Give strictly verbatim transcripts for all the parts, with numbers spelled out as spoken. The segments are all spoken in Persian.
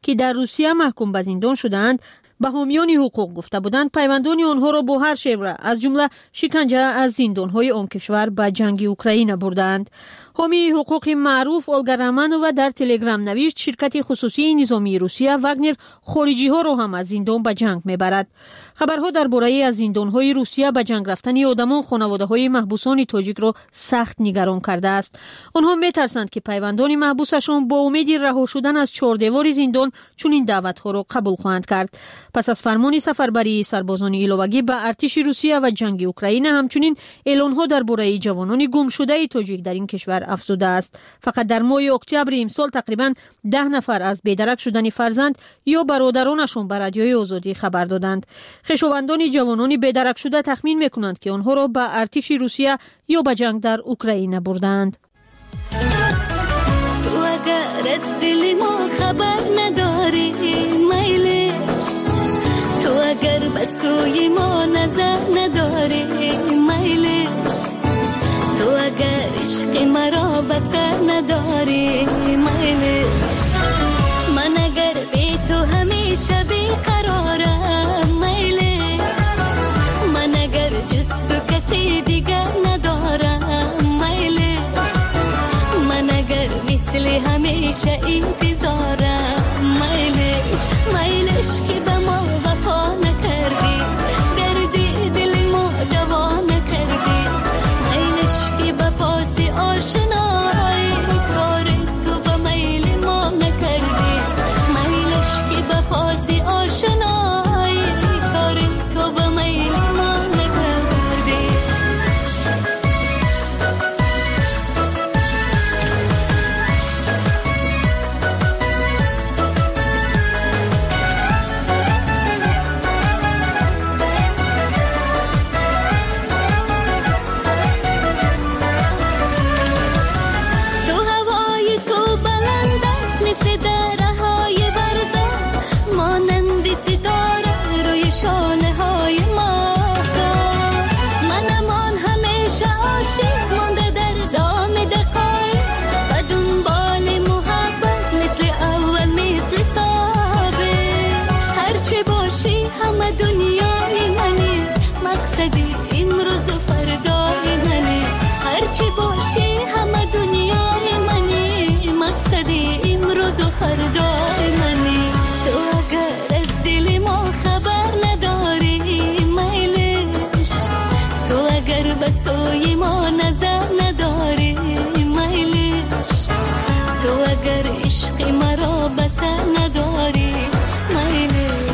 که در روسیه محکوم به زندان شدند به حامیان حقوق گفته بودند پیوندان آنها را با هر شیوه از جمله شکنجه از زندان‌های آن کشور به جنگ اوکراین بردند. حامی حقوق معروف اولگا رامانووا در تلگرام نوشت شرکت خصوصی نظامی روسیه واگنر خارجی ها را هم از زندان به جنگ میبرد. خبرها درباره از زندان‌های روسیه به جنگ رفتن آدمان خانواده‌های محبوسان تاجیک را سخت نگران کرده است. آنها میترسند که پیوندان محبوسشان با امید رها شدن از چهاردیوار زندان چنین دعوت‌ها را قبول خواهند کرد. پس از فرمان سفربری سربازان ایلوگی به ارتش روسیه و جنگ اوکراین همچنین اعلان‌ها درباره جوانان گم شده تاجیک در این کشور افزوده است. فقط در ماه اکتبر امسال تقریباً ده نفر از بیدرک شدن فرزند یا برادرانشان به رادیوی آزادی خبر دادند. خویشاوندان جوانان بیدرک شده تخمین می‌کنند که آنها را به ارتش روسیه یا به جنگ در اوکراین بردند. تو اگر از دل ما خبر نداری میل، تو اگر به سوی ما نظر نداری میل، تو اگر عشق مرا بسر نداری میل، من اگر بی تو همیشه بیقرارم میل، من اگر جز تو کسی دیگر ندارم میل، من اگر مثل همیشه انتظارم میلش، میلش که به ما وفا نکردی، دردی دل ما دوا نکردی، میلش که به پاس آشنایی کار تو به میل ما نکردی، میلش که به پاس آشنایی کار تو به میل ما نکردی. سوی ما نظر نداری میلش، تو اگر عشق مرا بسر نداری میلش.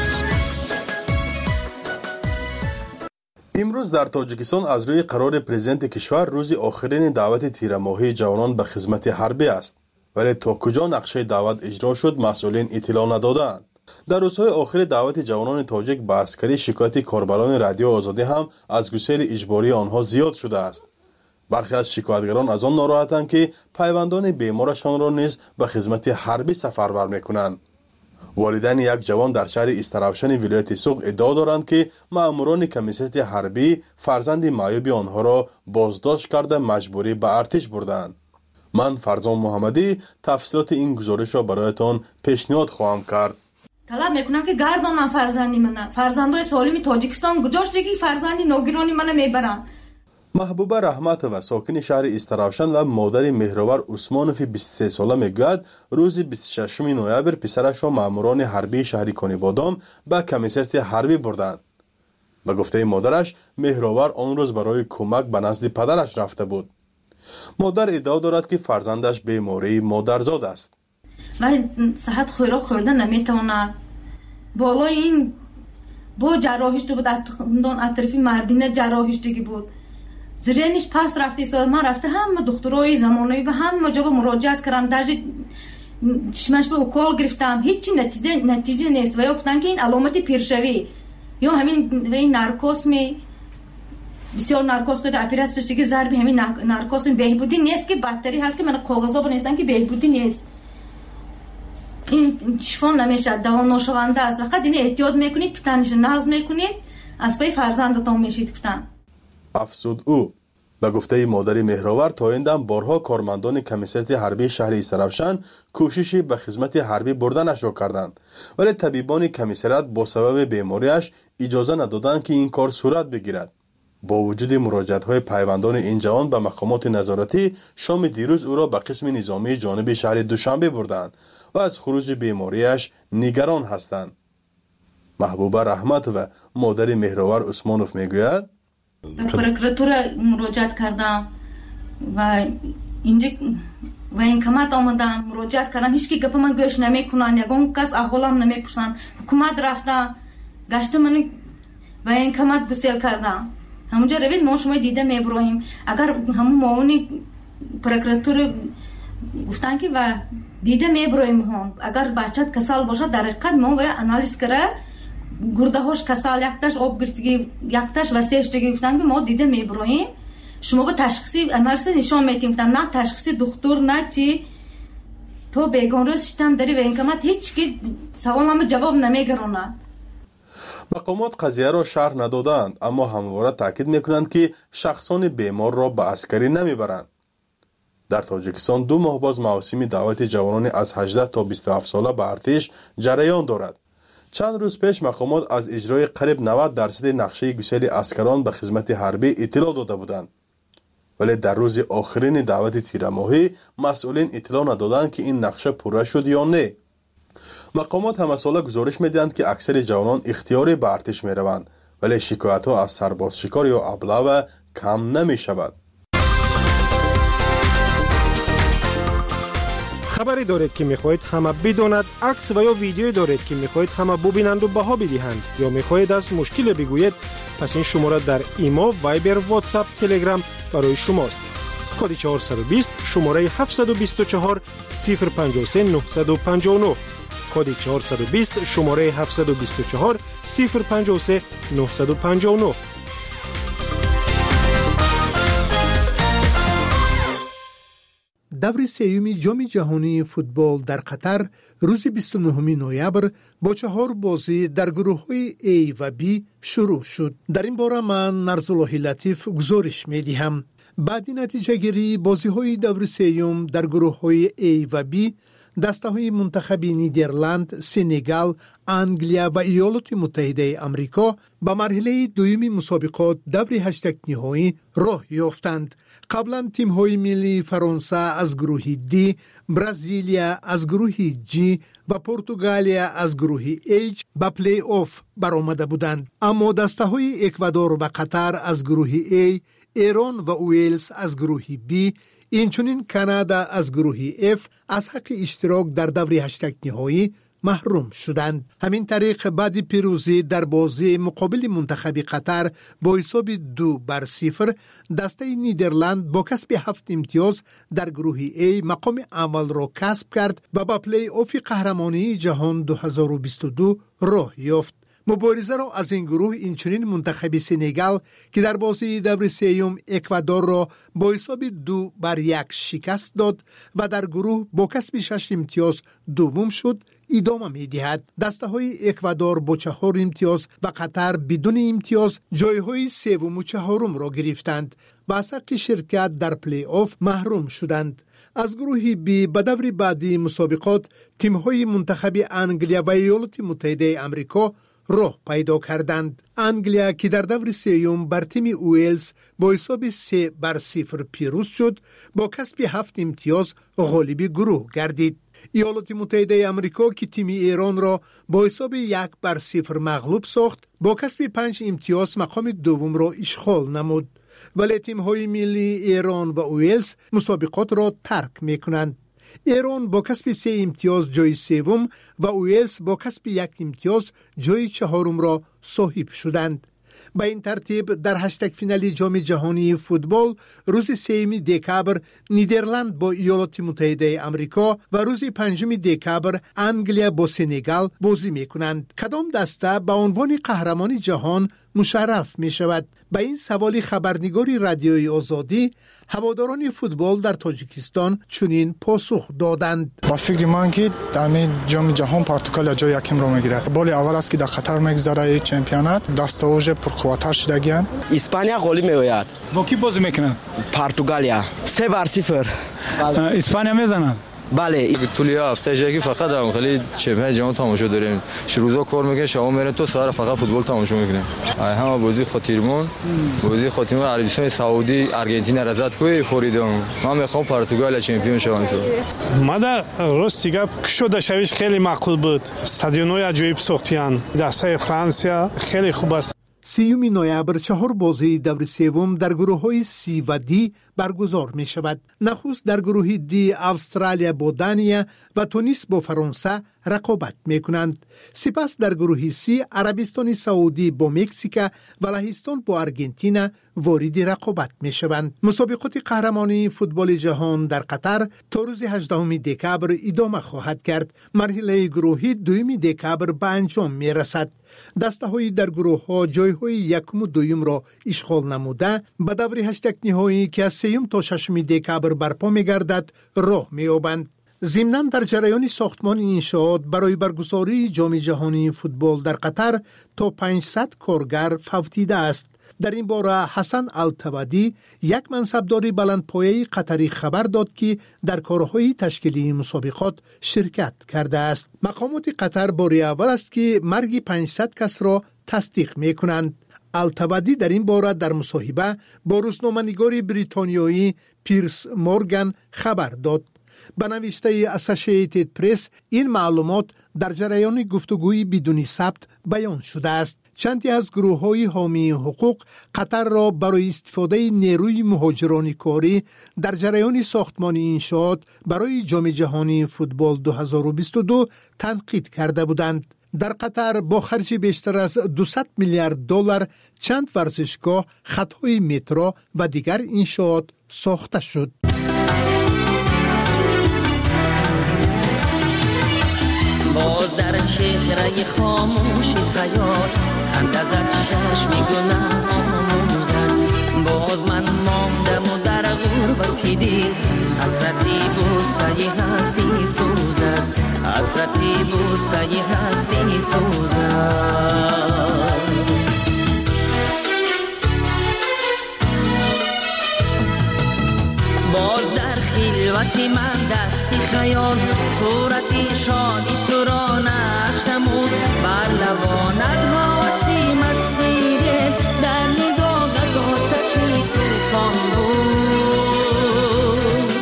امروز در تاجیکستان از روی قرار پرزیدنت کشور روز آخرین دعوت تیرماهی جوانان به خدمت حربی است، ولی تا کجا نقشه دعوت اجرا شد مسئولین اطلاع ندادند. در روزهای آخر دعوت جوانان تاجیک به عسکری شکایت کاربران رادیو آزادی هم از گسیل اجباری آنها زیاد شده است. برخی از شکایتگران از آن ناراحتند که پیوندان بیمارشان را نیز به خدمت حربی سفربر میکنند. والدین یک جوان در شهر استرابشن ولایت سوق ادعا دارند که ماموران کمیسیت حربی فرزند معیوب آنها را بازداشت کرده مجبوری به ارتش بردند. من فرزان محمدی تفصیلات این گزارش را برایتان پیشنهاد خواهم کرد. طلب میکنم که گردانم فرزندی من، فرزندای سالم تاجیکستان گذاشت که فرزندی نوگرانی من میبرن. محبوبه رحمتووا ساکن شهر استرابشن و مادر مهرور عثمانوف بیست و سه ساله میگوید روز بیست و ششم نوامبر پسرش را ماموران حربی شهر کنیبادام به کمیسریت حربی بردند. به گفته مادرش مهرور آن روز برای کمک به نزد پدرش رفته بود. مادر ادعا دارد که فرزندش بیماری مادرزاد است. من صحت خوراک خوردن نمیتواند. بالای این با جراحیش بود، اون اطرافی مردینه جراحیشتگی بود. زرینش پس رفتی سال من رفته هم دکترای زمانی به هم جواب مراجعت کردم، در چشمش به اوکال گرفتم، هیچی نتیجه نتیجه نیست و یا گفتن که این علامت پیرشوی یا همین این نارکوسمی بسیار نارکوس بده اپراسیون که ضربی همین نارکوسمی بهبودی نیست که بدتری هست که من کاغذا بنویسن که بهبودی نیست. این شفا نمیشه، دوا ناشونده است. فقط این احتیاط میکنید، پتنش ناز میکنید، از پای فرزندتان میشید پتن. افسود او به گفته مادر مهرآور تا این دم بارها کارمندان کمیسریت حربی شهر ایسرافشان کوششی به خدمت حربی بردنش را کردند، ولی طبیبان کمیسریت با سبب بیماریش اجازه ندادند که این کار صورت بگیرد. با وجود مراجعت‌های پیوندان این جوان به مقامات نظارتی، شام دیروز او را به قسم نظامی جانب شهر دوشنبه بردند و از خروج بیماریش نگران هستند. محبوبه رحمت و مادر مهرآور عثمانوف میگوید پروکراتور مراجعت کردم و اینجا و این کمات آمدم مراجعت کردم، هیچ کی گپ من گوش نمیکنن، یگان کس احوالم نمیپرسن. حکومت رفتم گشت من و این کمات گسیل کردم. همونجا روید ما شما دیده میبرویم. اگر همون معاونی پروکراتور گفتن که و دیده میبرویم هم اگر بچت کسال باشه در حقیقت ما باید انالیز کرده گرده هاش کسال یکتاش آب گرفتگی یکتاش و سهشتگی گفتن که ما دیده میبرویم شما به تشخیصی انالیز نشان میتیم گفتن نه تشخیصی دکتر نه چی تو بیگان روز شتم داری و این کمات هیچ که سوال هم جواب نمیگرونه. مقامات قضیه را شرح ندادند، اما همواره تاکید میکنند که شخصان بیمار را به عسکری نمیبرند. در تاجیکستان دو ماه باز مراسم دعوت جوانان از هجده تا بیست و هفت ساله به ارتش جریان دارد. چند روز پیش مقامات از اجرای قریب نود درصد نقشه گسیل عسکران به خدمت حربی اطلاع داده بودند، ولی در روز آخرین دعوت تیر ماهی مسئولین اطلاع ندادند که این نقشه پوره شد یا نه. مقامات همه ساله گزارش میدهند که اکثر جوانان اختیاری به ارتش میروند، ولی شکایت ها از سرباز شکار یا ابله کم نمی شود. خبری دارید که میخواهید همه بداند، عکس و یا ویدیویی دارید که میخواهید همه ببینند و بها بدهند یا میخواهید از مشکل بگویید، پس این شماره در ایما، وایبر، واتساپ، تلگرام برای شماست. کد چهارصد و بیست شماره هفتصد و بیست و چهار صفر پنجاه و سه نهصد و پنجاه و نه. کد چهارصد و بیست شماره هفتصد و بیست و چهار صفر پنجاه و سه نهصد و پنجاه و نه. دور سیوم جام جهانی فوتبال در قطر روز بیست و نهم نوامبر با چهار بازی در گروه‌های A و B شروع شد. در این باره من نرزالله لطیف گزارش می‌دهم. بعد نتیجه گیری بازی‌های دور سیوم در گروه‌های A و B دسته‌های منتخب نیدرلند، سنگال، انگلیا و ایالات متحده آمریکا به مرحله دوم مسابقات دور هشتگ نهایی راه یافتند. قبلا تیم‌های ملی فرانسه از گروه دی، برزیلیا از گروه جی و پرتغالیا از گروه ایچ به پلی آف برآمده بودند، اما دسته‌های اکوادور و قطر از گروه ای، ایران و ویلز از گروه بی، اینچنین کانادا از گروه اف از حق اشتراک در دور هشتگ نهایی محروم شدند. همین طریق بعد پیروزی در بازی مقابل منتخب قطر با حساب دو بر صفر، دسته نیدرلند با کسب هفت امتیاز در گروه ای مقام اول را کسب کرد و با پلی آف قهرمانی جهان دو هزار و بیست و دو راه یافت. مبارزه را از این گروه اینچنین منتخب سنگال که در بازی دور سیوم اکوادور را با حساب دو بر یک شکست داد و در گروه با کسب شش امتیاز دوم شد ادامه می دهد. دسته های اکوادور با چهار امتیاز و قطر بدون امتیاز جای های سوم و چهارم را گرفتند و از حق شرکت در پلی آف محروم شدند. از گروه بی به دور بعدی مسابقات تیم های منتخب انگلیا و ایالات متحده آمریکا راه پیدا کردند. انگلیا که در دور سیوم بر تیم ویلز با حساب سه بر صفر پیروز شد با کسب هفت امتیاز غالب گروه گردید. ایالات متحده آمریکا که تیم ایران را با حساب یک بر صفر مغلوب ساخت با کسب پنج امتیاز مقام دوم را اشغال نمود، ولی تیم های ملی ایران و ویلز مسابقات را ترک می کنند. ایران با کسب سه امتیاز جای سوم و ویلز با کسب یک امتیاز جای چهارم را صاحب شدند. به این ترتیب در هشتگ فینال جام جهانی فوتبال روز سوم دکامبر نیدرلند با ایالات متحده آمریکا و روز پنجم دکامبر انگلیا با سنگال بازی میکنند. کدام دسته به عنوان قهرمان جهان مشرف می شود. به این سوال خبرنگاری رادیوی آزادی هواداران فوتبال در تاجیکستان چنین پاسخ دادند: با فکر من که در جام جهان پرتغال جای یکم رو میگیره. بال اول است که در قطر میگذره چمپیونات دستاوج پرقوتر شدگیان. اسپانیا غالب میآید. با کی بازی میکنن؟ پرتغالیا سه بر صفر. اسپانیا میزنن. بله. طولی هفته جایی که فقط هم خیلی چمپیون جهان تماشا داریم. شروزا کار میکنه، شما میرن تو سر فقط فوتبال تماشا میکنه. همه بازی خاطرمون، بازی خاطرمون عربستان سعودی، آرژانتین رضایت کوی فوریدم. من میخوام پرتغال چمپیون شوم. ما در روسیگا شده شویش خیلی معقول بود. استادیوم‌های عجیب ساختیان. دسته فرانسیا خیلی خوب است. سیوم نوامبر چهار بازی دور سوم در گروه‌های سی و دی برگزار می شود. نخست در گروه دی استرالیا با دانیا و تونس با فرانسه رقابت می کنند. سپس در گروه سی عربستان سعودی با مکزیک و لهستان با آرژانتین وارد رقابت می شوند. مسابقات قهرمانی فوتبال جهان در قطر تا روز هجدهم دکبر ادامه خواهد کرد. مرحله گروهی دوم دکبر به انجام می رسد. دسته های در گروه ها جای های یکم و دویم را اشغال نموده به دور هشت نهایی که از سیوم تا ششم دکبر برپا می گردد راه می یابند. ضمناً در جریان ساختمان انشاءات برای برگزاری جام جهانی فوتبال در قطر تا پانصد کارگر فوتیده است. در این باره حسن التبدی یک منصبدار بلندپایه قطری خبر داد که در کارهای تشکیلی مسابقات شرکت کرده است. مقامات قطر بار اول است که مرگ پانصد کس را تصدیق می کنند. التبدی در این باره در مصاحبه با روزنامه‌نگار بریتانیایی پیرس مورگان خبر داد. به نوشته اسوسییتد پرس این معلومات در جریان گفتگوی بدون ثبت بیان شده است. چندی از گروه‌های حامی حقوق قطر را برای استفاده نیروی مهاجران کاری در جریان ساختمان انشاءات برای جام جهانی فوتبال دو هزار و بیست و دو تنقید کرده بودند. در قطر با خرج بیشتر از دویست میلیارد دلار چند ورزشگاه، خطهای مترو و دیگر انشاءات ساخته شد. باز در چهره خاموشی خیال اندازت چشم میگنه آموزد. باز من ماندم و در غربتی دی حسرتی بوسه هستی سوزد. حسرتی بوسه هستی سوزد. باز در خلوتی من دستی خیال صورتی شادی تو را نقش نمود. بر لبانت حواسی مستی در نگاهت آتشی طوفان بود.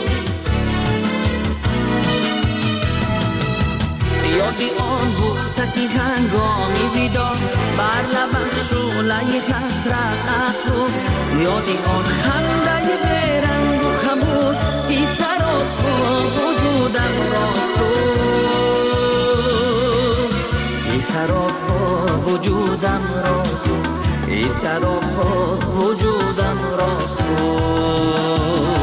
یادی آن بوستی هنگامی ویدا بر لبم شعله حسرت افروخت. یادی آن خنده بیرنگ و خموش ای سراپا وجودم را سوخت. ای سراپا وجودم را سوخت. ای سراپا وجودم را سوخت.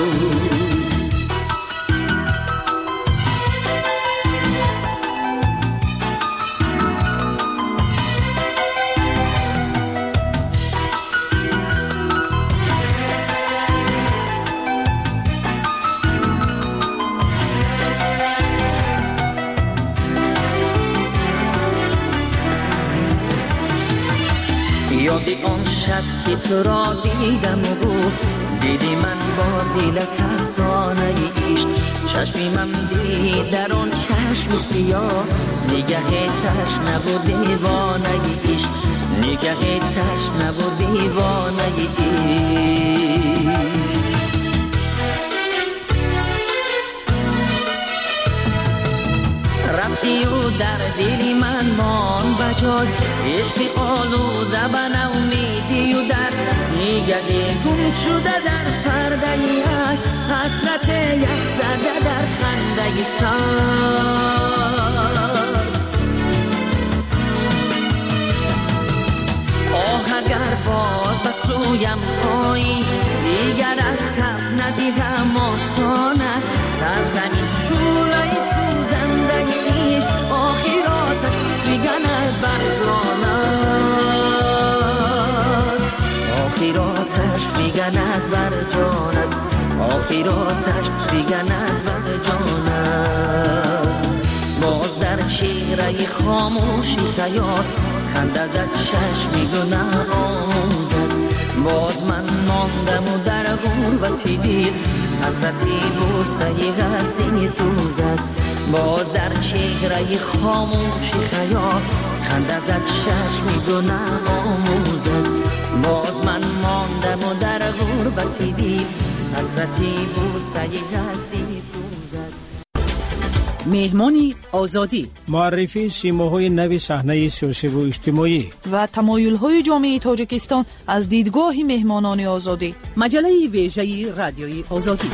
یادی آن شب که تو را دیدم و گفت دیدی من با دل ترسانه عشق. چشمی من دید در آن چشم سیاه نگه تشنه و دیوانه عشق. نگه تشنه و دیوانه عشق. رفتی و در دلی من مان بجای عشق آلوده به نومیدی و در نگه گم شده در پرده عشق. حسرت یک زده در خنده سر. آه اگر باز به سویم آیی دیگر از کف ندیدم آسانه. در زمین شوله سوزنده عشق آخراتش جگنه بر جانه. آخراتش دیگه نبود جانم. باز در چهره خاموشی خیال خنده زد چشمی گناه آموزد. باز من ماندم و در غربتی دیر حسرتی بوسه هستی سوزد. باز در چهره خاموشی خیال خنده زد چشمی گناه آموزد. باز من ماندم و در غربتی دیر حسرتی بوسه هستی سوزد. مهمانی آزادی، معرفی سیماهای نو صحنه سیاسی و اجتماعی و تمایل‌های جامعه تاجیکستان از دیدگاه مهمانان آزادی. مجله ویژه رادیوی آزادی.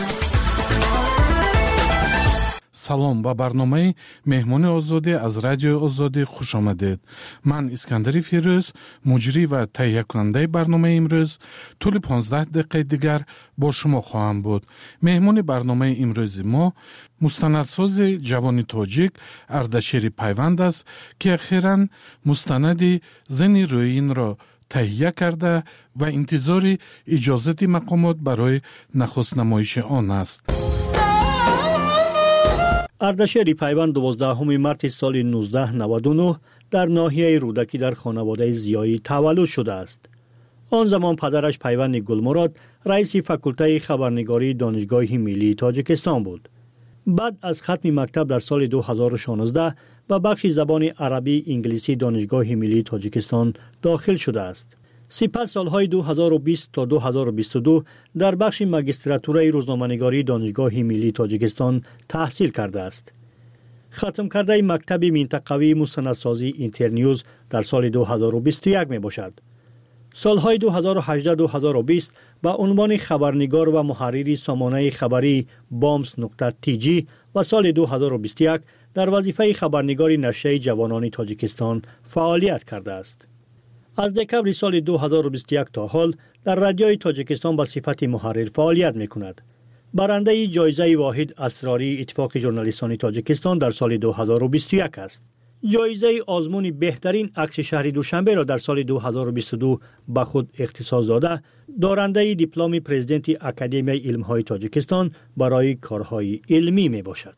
салом ба барномаи меҳмони озодӣ аз радиои озодӣ хуш омадед. ман искандари фирӯз, муҷрӣ ва таҳиякунандаи барномаи имрӯз тӯли понздаҳ дақиқаи дигар бо шумо хоҳам буд. меҳмони барномаи имрӯзи мо мустанадсози ҷавони тоҷик Ардашери Пайванд аст, ки ахиран мустанади зани рӯинро таҳия карда ва интизори иҷозати мақомот барои нахустнамоиши он аст. ардашери Пайванд дувоздаҳуми марти соли нуздаҳ наваду нӯҳ дар ноҳияи рӯдакӣ дар хонаводаи зиёӣ таваллуд шудааст. он замон падараш Пайванди Гулмурод раиси факултаи хабарнигории Донишгоҳи миллии Тоҷикистон буд. баъд аз хатми мактаб дар соли ду ҳазору шонздаҳ ба бахши забони арабии инглисии Донишгоҳи миллии Тоҷикистон дохил шудааст. сипас солҳои ду ҳазору бист то ду ҳазору бисту ду дар бахши магистратураи рӯзноманигории Донишгоҳи миллии Тоҷикистон таҳсил кардааст. хатм кардаи мактаби минтақавии мустанадсозии Интерньюз дар соли ду ҳазору бисту як мебошад. солҳои ду ҳазору ҳаждаҳ ду ҳазору бист ба унвони хабарнигор ва муҳаррири сомонаи хабарии бомс нуқта ти ҷи ва соли ду ҳазору бисту як дар вазифаи хабарнигори нашрияи ҷавонони Тоҷикистон фаъолият кардааст. аз декабри соли ду ҳазору бисту як то ҳол дар радиои Тоҷикистон ба сифати муҳаррир фаъолият мекунад. барандаи ҷоизаи воҳид асрории иттифоқи журналистони Тоҷикистон дар соли ду ҳазору бисту як аст. ҷоизаи озмуни беҳтарин акси шаҳри Душанберо дар соли ду ҳазору бисту ду ба худ ихтисос дода, дорандаи дипломи президенти Академияи илмҳои Тоҷикистон барои корҳои илмӣ мебошад.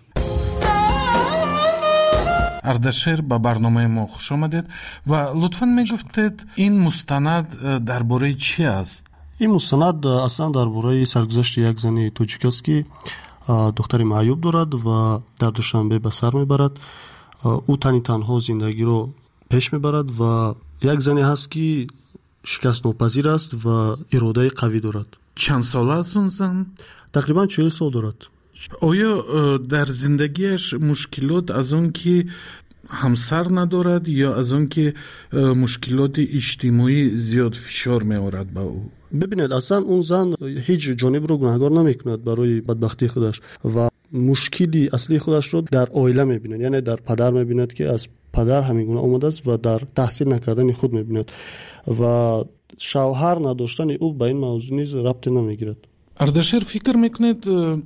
ардашер ба барномаи мо хуш омадед ва лутфан мегуфтед ин мустанад дар бораи чӣ аст? ин мустанад аслан дар бораи саргузашти як зани тоҷик аст, ки духтари маъюб дорад ва дар Душанбе ба сар мебарад. ӯ тани танҳо зиндагиро пеш мебарад ва як зане ҳаст, ки шикастнопазир аст ва иродаи қавӣ дорад. чанд сола аст он зан? тақрибан чӯл сол дорад. оё дар зиндагиаш мушкилот аз он ки ҳамсар надорад ё аз он ки мушкилоти иҷтимоӣ зиёд фишор меорад ба ӯ? бибинед, аслан он зан ҳеҷ ҷонибро гунаҳгор намекунад барои бадбахтии худаш ва мушкили аслии худашро дар оила мебинад, яъне дар падар мебинад, ки аз падар ҳамин гуна омадааст ва дар таҳсил накардани худ мебинад ва шавҳар надоштани ӯ ба ин мавзӯъ низ рабте намегирад. ардашер фикр мекунед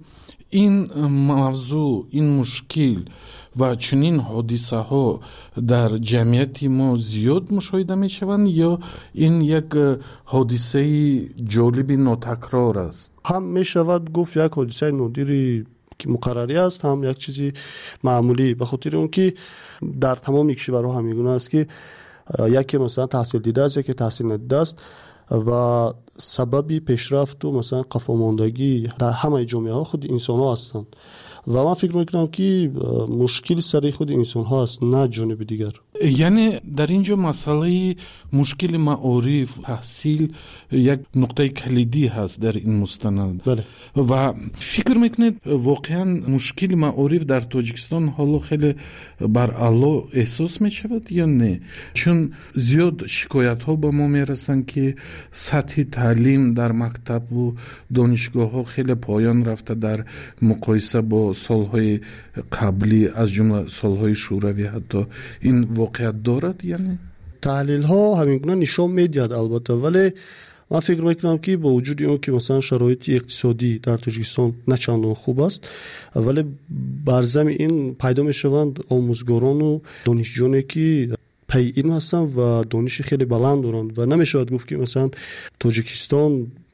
ин мавзӯъ, ин мушкил ва чунин ҳодисаҳо дар ҷамъияти мо зиёд мушоҳида мешаванд ё ин як ҳодисаи ҷолиби нотакрор аст? ҳам мешавад гуфт як ҳодисаи нодири ки муқаррарӣ аст, ҳам як чизи маъмулӣ, ба хотири он ки дар тамоми кишварҳо ҳамин гуна аст, ки яке масалан таҳсил дидааст, яке таҳсил надидааст ва сабаби пешрафту масалан қафомондагӣ дар ҳамаи ҷомеаҳо худи инсонҳо ҳастанд ва ман фикр мекунам, ки мушкили сари худи инсонҳо аст, на ҷониби дигар. яъне дар ин ҷо масъалаи мушкили маориф, таҳсил як нуқтаи калидӣ ҳаст дар ин мустанад. бале. ва фикр мекунед воқеан мушкили маориф дар Тоҷикистон ҳоло хеле баръало эҳсос мешавад ё не? чун зиёд шикоятҳо ба мо мерасанд, ки сатҳи таълим дар мактабу донишгоҳҳо хеле поён рафта дар муқоиса бо солҳои қаблӣ, аз ҷумла солҳои шӯравӣ. ҳатто ин воқеият дорад яъне? таҳлилҳо ҳамин гуна нишон медиҳад албатта, вале ман фикр мекунам, ки бо вуҷуди он ки масалан шароити иқтисодӣ дар Тоҷикистон на чандон хуб аст, вале бар зами ин пайдо мешаванд омӯзгорону донишҷӯёне, ки пайи илм ҳастанд ва дониши хеле баланд доранд ва намешавад гуфт, ки масалан Тоҷикистон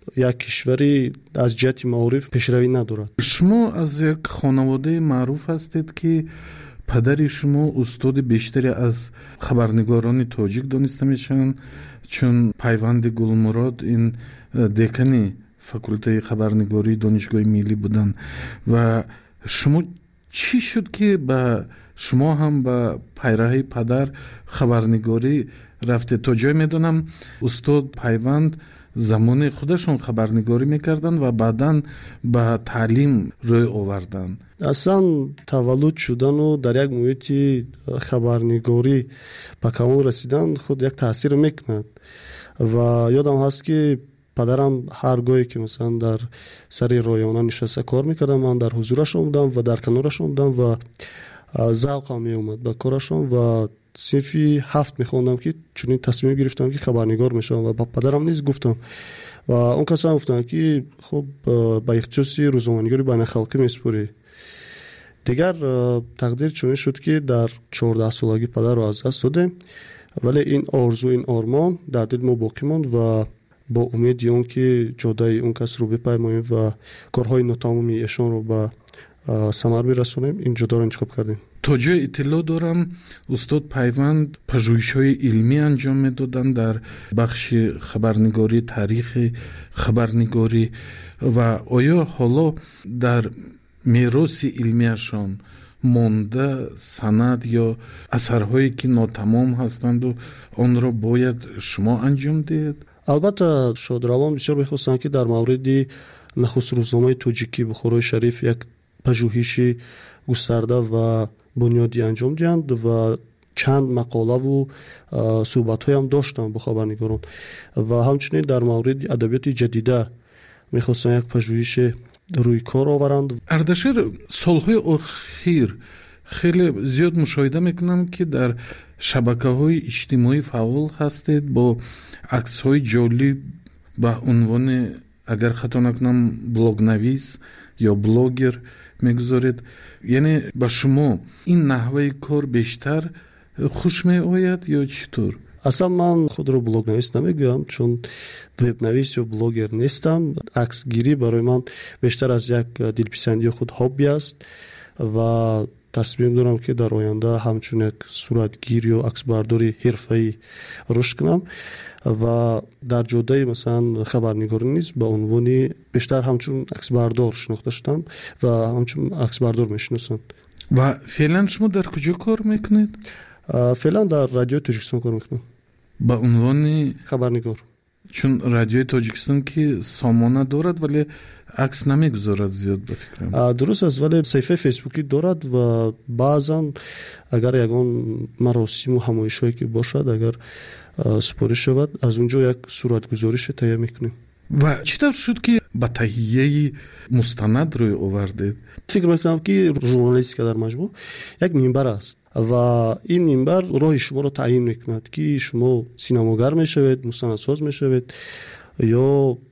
як кишвари аз ҷиҳати маориф пешравӣ надорад. шумо аз як хонаводаи маъруф ҳастед ки падари шумо устоди бештаре аз хабарнигорони тоҷик дониста мешаванд, чун пайванди Гулмурод ин декани факултаи хабарнигории донишгоҳи миллӣ буданд. Ва шумо чӣ шуд ки ба шумо ҳам ба пайраҳи падар хабарнигорӣ рафтед? То ҷое медонам устод Пайванд замони худашон хабарнигорӣ мекарданд ва баъдан ба таълим рӯй оварданд. аслан таваллуд шудану дар як муҳити хабарнигорӣ ба камол расидан худ як таъсир мекунад. ва ёдам ҳаст ки падарам ҳар гоҳе ки масалан дар сари роёна нишаста кор мекардам, ман дар ҳузурашон будам ва дар канорашон будам ва завқам меомад ба корашон ва синфи ҳафт мехондам ки чунин тасмим гирифтам ки хабарнигор мешавам ва ба падарам низ гуфтам ва он касам гуфтам ки хуб ба ихтисоси рӯзноманигори байналхалқӣ месупурӣ. дигар тақдир чунин шуд ки дар чордаҳсолагӣ падарро аз даст додем, вале ин орзу ин ормон дар дили мо боқӣ монд ва бо умеди он ки ҷодаи он касро бипаймоем ва корҳои нотамоми эшонро ба самар бирасонем, ин ҷодоро интихоб кардем. то ҷое иттилоъ дорам устод Пайванд пажӯҳишҳои илмӣ анҷом медоданд дар бахши хабарнигорӣ, таърихи хабарнигорӣ. ва оё ҳоло дар мероси илмияшон монда санад ё асарҳое ки нотамом ҳастанду онро бояд шумо анҷом диҳед? албатта шодравон бисёр мехостанд ки дар мавриди нахустрӯзномаи тоҷикӣ Бухорои Шариф як пажӯҳиши густарда ва бунёдӣ анҷом диҳанд ва чанд мақолаву суҳбатҳоям доштанд бо хабарнигорон ва ҳамчунин дар мавриди адабиёти ҷадида мехостанд як пажӯҳиши рӯйкор оваранд. Ардашир, солҳои охир хеле зиёд мушоҳида мекунам ки дар шабакаҳои иҷтимоӣ фаъол ҳастед, бо аксҳои ҷолиб ба унвони, агар хато накунам, блогнавис ё блогер мегузоред. яъне ба шумо ин наҳваи кор бештар хуш меояд ё чӣ тур? аслан ман худро блогнавис намегӯям, чун вебнавис ё блогер нестам. аксгирӣ барои ман бештар аз як дилписандии худ ҳобби аст ва тасмим дорам ки дар оянда ҳамчун як суратгир ё аксбардори ҳирфаӣ рушд кунам ва дар ҷодаи масалан хабарнигорӣ низ ба унвони бештар ҳамчун аксбардор шинохта шудам ва ҳамчун аксбардор мешиносанд. ва феълан шумо дар куҷо кор мекунед? феълан дар радиои Тоҷикистон кор мекунам ба унвони хабарнигор. чун радиои Тоҷикистон ки сомона дорад вале акс намегузорад зиёд ба фикрам. дуруст аст, вале саҳифаи фейсбукӣ дорад ва баъзан агар ягон маросиму ҳамоишҳое ки бошад, агар супориш шавад, аз унҷо як суратгузорише таҳия мекунем. ва чӣ тавр шуд ки ба таҳияи мустанад рӯй овардед? фикр мекунам ки журналистика дар маҷмӯъ як минбар аст ва ин минбар роҳи шуморо таъйин мекунад ки шумо синамогар мешавед, мустанадсоз мешавед ё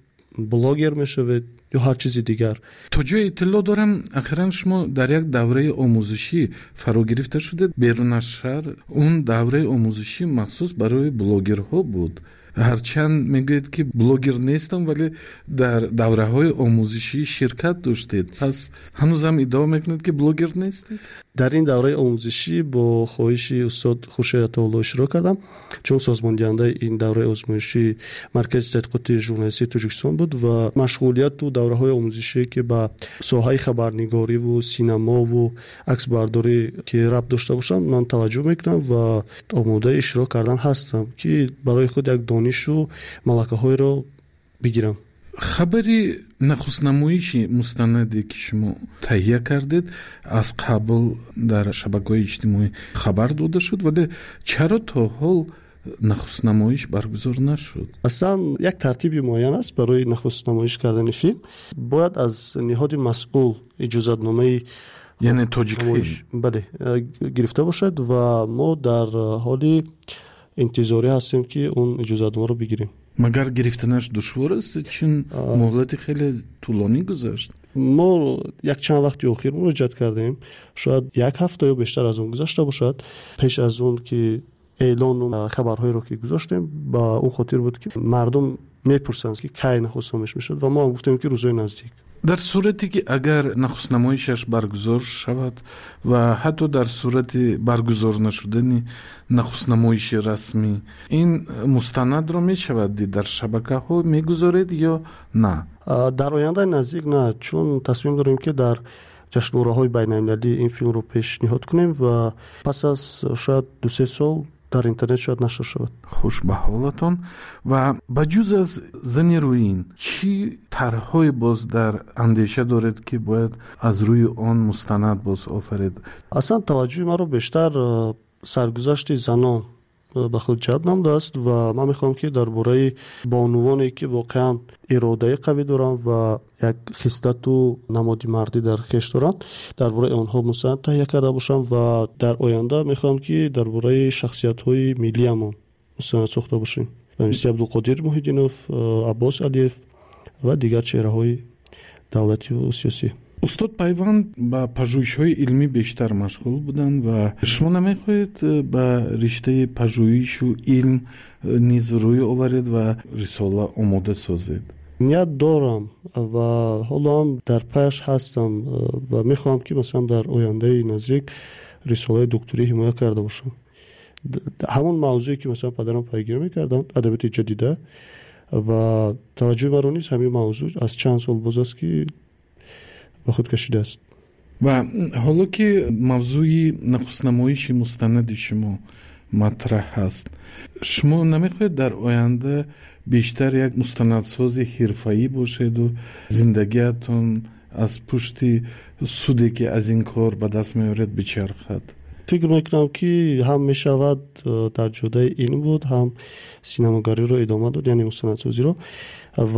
блогер мешавед ё ҳар чизи дигар. то ҷое иттилоъ дорам ахиран шумо дар як давраи омӯзишӣ фаро гирифта шудед берун аз шаҳр. он давраи омӯзишӣ махсус барои блогерҳо буд. ҳарчанд мегӯед ки блогер нестам, вале дар давраҳои омӯзишӣ ширкат доштед. пас ҳанӯзам иддао мекунед ки блогер нестед? дар ин давраи омӯзишӣ бо хоҳиши устод Хуршед Атаулло иштирок кардам, чун созмондиҳандаи ин давраи озмоишӣ Маркази тадқиқоти журналистии Тоҷикистон буд ва машғулияту давраҳои омӯзишие ки ба соҳаи хабарнигориву синамову аксбардорӣ ки рабт дошта бошанд ман таваҷҷӯҳ мекунам ва омодаи иштирок кардан ҳастам ки барои худ як донишу малакаҳоеро бигирам. хабари нахустнамоиши мустанаде ки шумо таҳия кардед аз қабл дар шабакаҳои иҷтимоӣ хабар дода шуд, вале чаро то ҳол нахустнамоиш баргузор нашуд? аслан як тартиби муайян аст барои нахустнамоиш кардани филм. бояд аз ниҳоди масъул иҷозатномаи яъне тоҷикфилм бале гирифта бошад ва мо дар ҳоли интизорӣ ҳастем ки он иҷозатномаро бигирем. магар гирифтанаш душвор аст, чун муҳлати хеле тӯлонӣ гузашт? мо як чанд вақти охир муроҷиат кардем, шояд як ҳафта ё бештар аз он гузашта бошад. пеш аз он ки اعلان و خبرهایی رو که گذاشتیم با اون خاطر بود که مردم میپرسند که کی نخستنمایش میشد و ما گفتیم که روزهای نزدیک. در صورتی که اگر نخست نمایشش برگزار شود و حتی در صورت برگزار نشدن نخست نمایش رسمی، این مستند رو می شود دید در شبکه ها می گذارید یا نه؟ در آینده نزدیک نه، چون تصمیم داریم که در جشنواره های بین المللی این فیلم رو پیشنهاد کنیم و پس از شاید دو سه سال در اینترنت شاید نشر شود. خوش به حالتان. و بجز از زن رویین چی طرحهای باز در اندیشه دارید که باید از روی آن مستند باز آفرید؟ اصلا توجه ما رو بیشتر سرگذشت زنان به خود جلب نموده است و من میخوام که درباره بانوانی که واقعا اراده قوی دارن و یک خصلت و نماد مردی در خویش دارن درباره آنها مستند تهیه کرده باشم و در آینده میخوام که درباره شخصیت های ملی ما مستند ساخته باشیم، مثل عبدالقادر محیدینوف، عباس علیف و دیگر چهره های دولتی و سیاسی. استاد پیوند با پژوهش های علمی بیشتر مشغول بودن و شما نمیخواهید با رشته پژوهش و علم نیز روی آورید و رساله آماده سازید؟ نیت دارم و حالا هم در پیش هستم و میخوام که مثلا در آینده نزدیک رساله دکتری حمایت کرده باشم. همون موضوعی که مثلا پدرم پیگیری میکردن، ادبیات جدیده، و توجه من رو نیست همین موضوع از چند سال باز است که به خود کشیده است. و حالا که موضوع نخست نمایش مستند شما مطرح هست، شما نمیخواهید در آینده بیشتر یک مستندساز حرفه‌ای باشید و زندگیتون از پشت سودی که از این کار به دست میارید بچرخد؟ فکر میکنم که هم میشود در جدای این بود، هم سینماگری رو ادامه داد، یعنی مستندسازی رو، و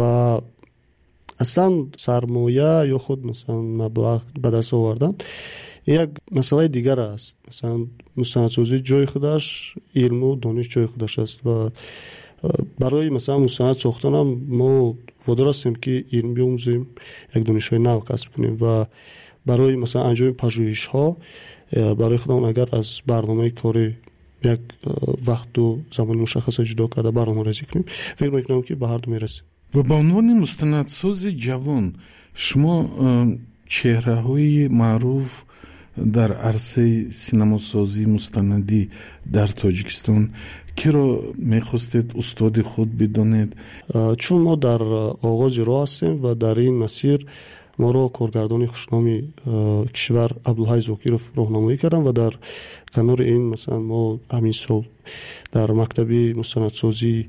اصلا سرمایه یا خود مثلا مبلغ به دست آوردن یک مسئله دیگر است. مثلا مستندسازی جای خودش، علم و دانش جای خودش است و برای مثلا مستند ساختن هم ما وادار هستیم که علم بیاموزیم، یک دانش های نو کسب کنیم و برای مثلا انجام پژوهش ها برای خودمون اگر از برنامه کاری یک وقت و زمان مشخص جدا کرده برنامه ریزی کنیم، فکر میکنم که به هر دو میرسیم. و به عنوان مستندساز جوان شما چهره های معروف در عرصه سینماسازی مستندی در تاجیکستان کی را میخواستید استاد خود بدانید؟ چون ما در آغاز راه هستیم و در این مسیر ما را کارگردان خوشنامی کشور عبدالحی زاکیروف راهنمایی کردن و در کنار این مثلا ما همین سال در مکتب مستندسازی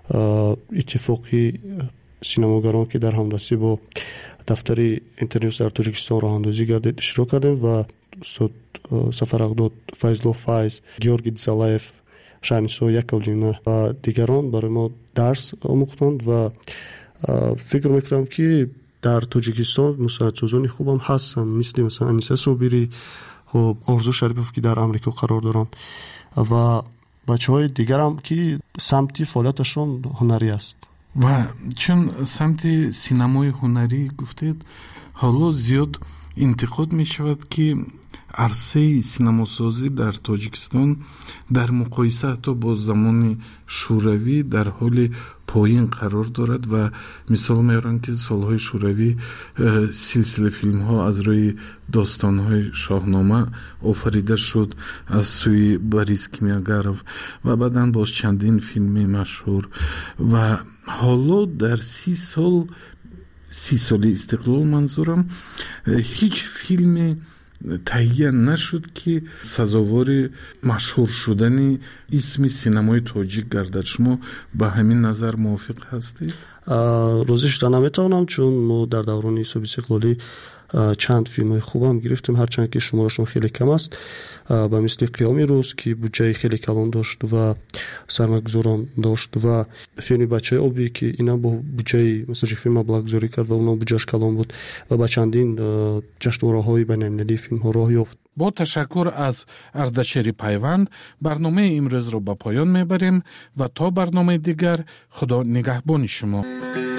اتفاقی سینماگران که در همدستی با دفتر اینترنت در تاجیکستان راه اندازی گردید اشتراک کردیم و استاد سفر اقداد، فیضلو فیض، گیورگی دیزالایف، شهنیسا یکولینه و دیگران برای ما درس آموختند و فکر میکنم که در تاجیکستان مستندسازان خوب هم هستن، مثل مثلا انیسه صابری و آرزو شریفوف که در امریکا قرار دارن و بچه های دیگر هم که سمتی فعالیتشون هنری است. و چون سمت سینمای هنری گفتید، حالا زیاد انتقاد می شود که عرصه سینماسازی در تاجیکستان در مقایسه حتی با زمان شوروی در حال پایین قرار دارد و مثال میارن که سالهای شوروی سلسله فیلم ها از روی داستان های شاهنامه آفریده شد از سوی بوریس کیمیاگرов و بعداً باز چندین فیلم مشهور و حالا در سی سال سی سال استقلال منظورم هیچ فیلم تهیه نشد که سزاوار مشهور شدن اسم سینمای تاجیک گردد. شما با همین نظر موافق هستید؟ روزش تا نمیتونم، چون ما در دوران حساب استقلالی چند فیلم های خوب هم گرفتیم، هرچند که شمارشون خیلی کم است، به مثل قیام روز که بودجه خیلی کلان داشت و سرمایه‌گذاران داشت و فیلم بچه آبی که اینا با بودجه مثل فیلم مبلغ گذاری کرد و اونا بودجهش کلان بود و با چندین جشنواره‌های بین‌المللی فیلم ها راه یافت. با تشکر از اردشیر پیوند برنامه امروز رو به پایان میبریم و تا برنامه دیگر خدا نگهبان شما.